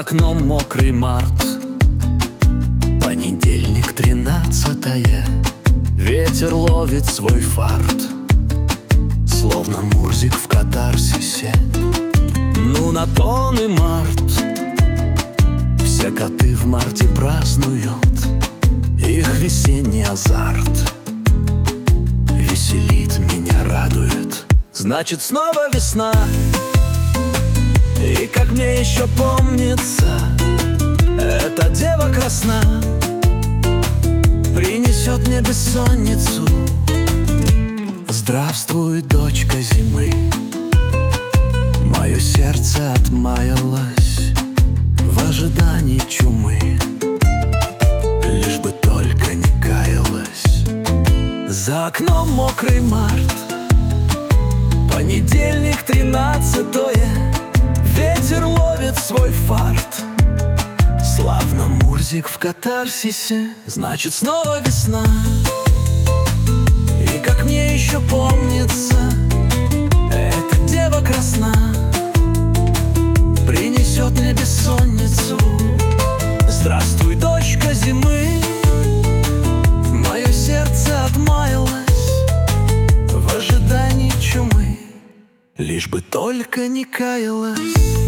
окном мокрый март, понедельник, 13-е. Ветер ловит свой фарт, словно Мурзик в катарсисе. Ну, на то и март. Все коты в марте празднуют, их весенний азарт веселит меня, радует. Значит, снова весна. И как мне еще помнится, эта дева красна принесет мне бессонницу. Здравствуй, дочка зимы. Мое сердце отмаялось в ожидании чумы, лишь бы только не каялась. За окном мокрый март, понедельник, 13-е. Ветер ловит свой фарт, славно Мурзик в катарсисе. Значит, снова весна. И как мне еще помнится, эта дева красна принесет мне бессонницу. Здравствуй, дочка зимы. Мое сердце отмаялось в ожидании чумы, лишь бы только не каялась.